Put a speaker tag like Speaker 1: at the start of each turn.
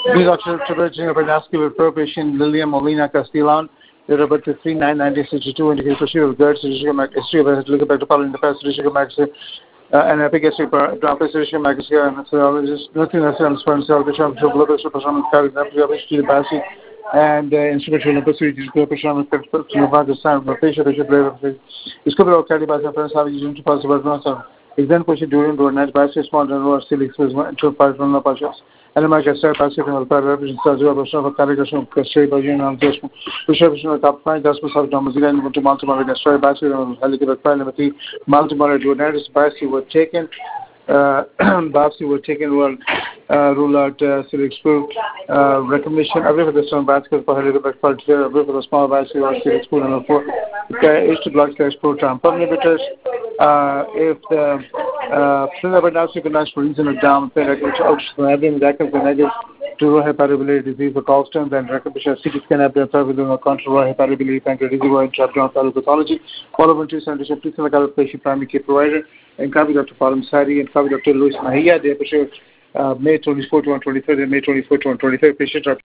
Speaker 1: These are Traversing of Vascular Appropriation, Lilian Molina Castellon, the about 399062 indicates history of GERD, history of Helicobacter in the past, history of Max, and epic history of Drampus, Max, and nothing else on sperm cell, which I'm sure Lopez, Performance Carry, history of Bassi, and instrumental opportunity to Performance Nevada Sound, Patient, it's covered all carried by the first having used to pass about example, during the night by 6 months and over 6 months to 5 months of patients. And my guest Pacific and represents the Calication of Castray by Union Prescription of top 5 gospels of Domazilla and to multiple Castray Bassi and Helicobacter Pylori, multiple United Bassi were taken. Biopsy were taken rule out Felix Proof recognition every for the strong basket for Helicobacter every for the small biopsy or Felix Proof number 4 is to blood test proton pump inhibitors if the now synchronized for reason of down having records the negative to hepatobiliary disease for gallstones and recognition CT scan evidence within a control hepatobiliary pancreatic disease and chapter pathology follow on 277 please select our patient primary care provider and copy Dr. Paul Sari and copy Dr. Luis Mahia. They May 24 to 23rd and May 24 to 23rd. Patients are